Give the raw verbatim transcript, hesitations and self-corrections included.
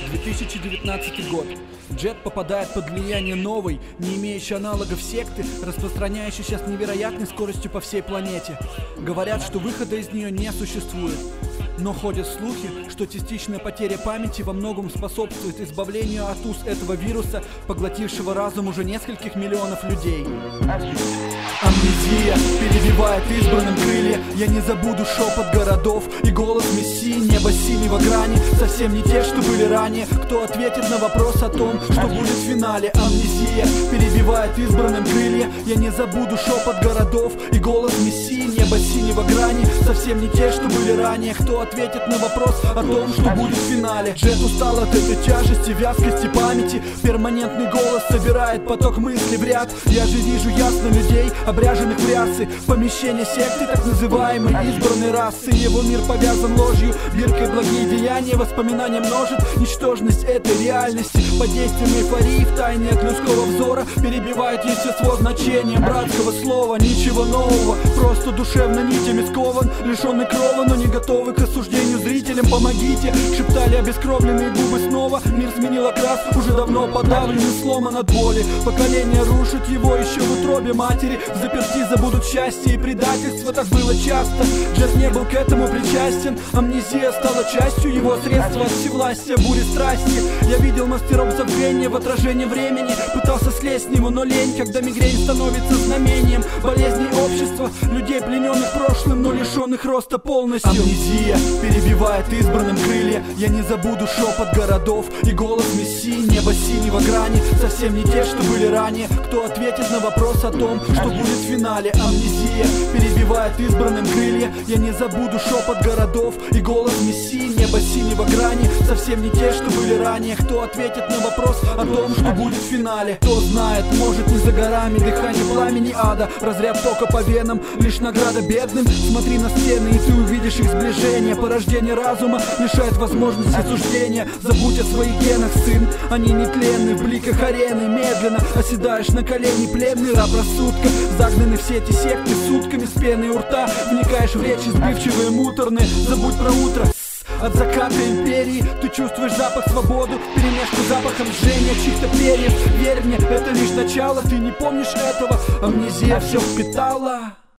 две тысячи девятнадцатый год. Джет попадает под влияние новой, не имеющей аналогов секты, распространяющейся с невероятной скоростью по всей планете. Говорят, что выхода из нее не существует. Но ходят слухи, что частичная потеря памяти во многом способствует избавлению от уз этого вируса, поглотившего разум уже нескольких миллионов людей. Амнезия перебивает избранным крылья. Я не забуду шепот городов и голос мессии. Небо синего грани, совсем не те, что были ранее. Кто ответит на вопрос о том, что будет в финале? Амнезия перебивает избранным крылья. Я не забуду шепот городов и голос мессии. Небо синего грани, совсем не те, что были ранее. Кто ответит на вопрос о том, что будет в финале? Джет устал от этой тяжести, вязкости памяти. Перманентный голос собирает поток мыслей в ряд. Я же вижу ясно людей, обряженных в рясы. Помещение секты, так называемой избранной расы. Его мир повязан ложью, биркой благие деяния. Воспоминания множит ничтожность этой реальности. Под действием эйфории, в тайне от людского взора, перебивает естество значением братского слова. Ничего нового, просто душевно нитями скован, лишенный крова, но не готовый к осуждению зрителям. Помогите, шептали обескровленные губы снова. Мир сменил окрас, уже давно подавлен и сломан от боли. Поколение рушит его еще в утробе матери. В заперти забудут счастье и предательство, так было часто. Джет не был к этому причастен. Амнезия стала частью его средства от всевластия, бури страсти. Я видел мастеров забвения в отражении времени. Пытался слезть с него, но лень, когда мигрень становится знамением болезней общества. Людей, плененных прошлым, но лишенных роста полностью. Амнезия перебивает избранным крылья. Я не забуду шепот городов и голос мессии. Небо синего грани, совсем не те, что были ранее. Кто ответит на вопрос о том, что будет в финале? Амнезия перебивает избранным крылья. Я не забуду шепот городов и голос мессии. Небо синего грани, совсем не те, что были ранее. Кто ответит на вопрос о том, что будет в финале? Кто знает, может не за горами дыхание пламени ада, разряд тока по венам, лишь награда бедным. Смотри на стены, и ты увидишь их сближение. Порождение разума лишает возможности суждения. Забудь о своих генах, сын, они нетленны. В бликах арены медленно оседаешь на колени. Пленный раб рассудка, загнаны в сети секты сутками с пеной у рта. Вникаешь в речи сбивчивые, муторные. Забудь про утро. От заката империи ты чувствуешь запах свободы, перемешку запахом жжения чьих-то перьев. Верь мне, это лишь начало, ты не помнишь этого. Амнезия все впитала.